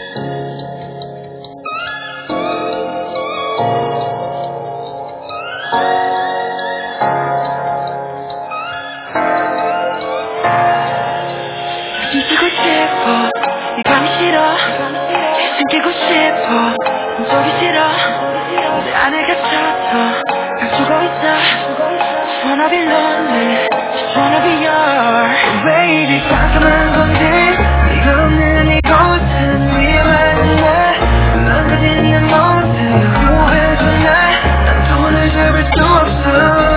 숨쉬고 싶어 이 밤이 싫어 숨기고 싶어 숨소리 싫어 내 안에 갇혀서 감추고 있어 Just wanna be lonely Just wanna be yours 왜 이리 깜깜한 건지 네가 없는 이곳은 위험한 난 가진 내 모습 구해줘 난 손을 잡을 수 없어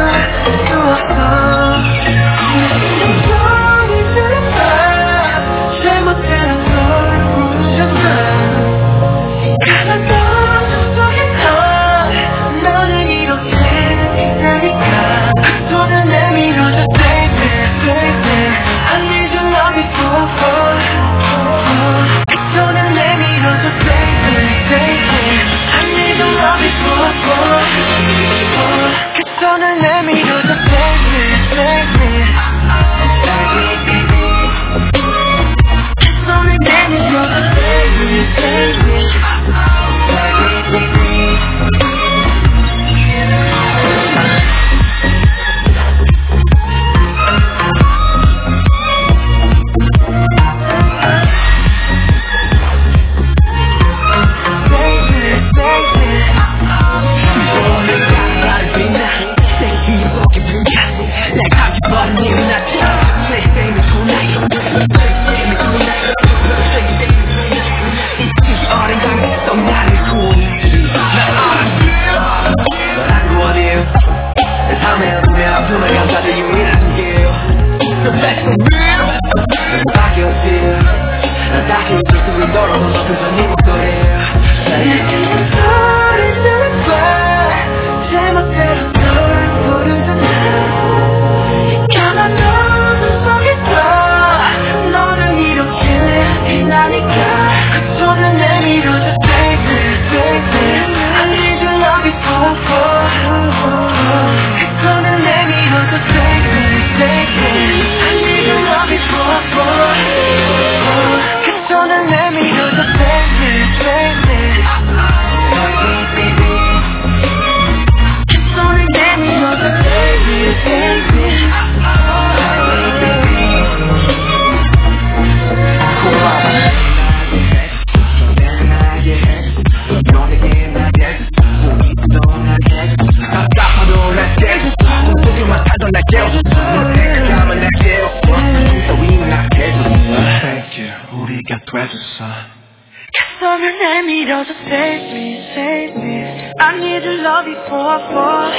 손을 내밀어줘 save me, save me I need your love before I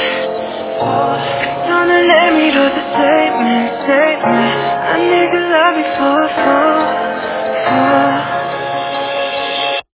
fall 손을 내밀어줘 save me, save me I need your love before I fall